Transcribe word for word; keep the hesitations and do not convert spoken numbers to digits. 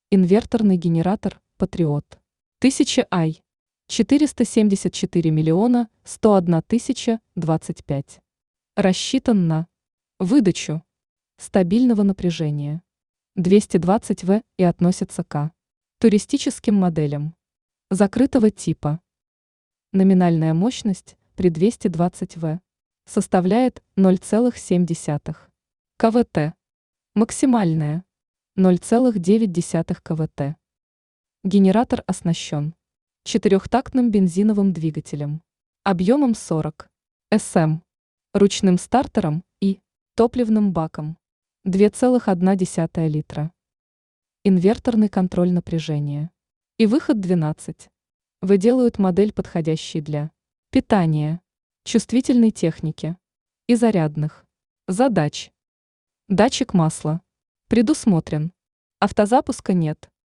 Инверторный генератор «Патриот». тысяча ай. четыреста семьдесят четыре миллиона сто одна тысяча двадцать пять. Рассчитан на выдачу стабильного напряжения двести двадцать вольт и относится к туристическим моделям закрытого типа. Номинальная мощность при двухстах двадцати вольт составляет ноль целых семь десятых киловатт. Максимальная ноль целых девять десятых киловатт. Генератор оснащен четырехтактным бензиновым двигателем объемом сорок см, ручным стартером и топливным баком два целых одна десятая литра. Инверторный контроль напряжения и выход двенадцать. Выделывают модель, подходящей для питания, чувствительной техники и зарядных задач. Датчик масла предусмотрен. Автозапуска нет.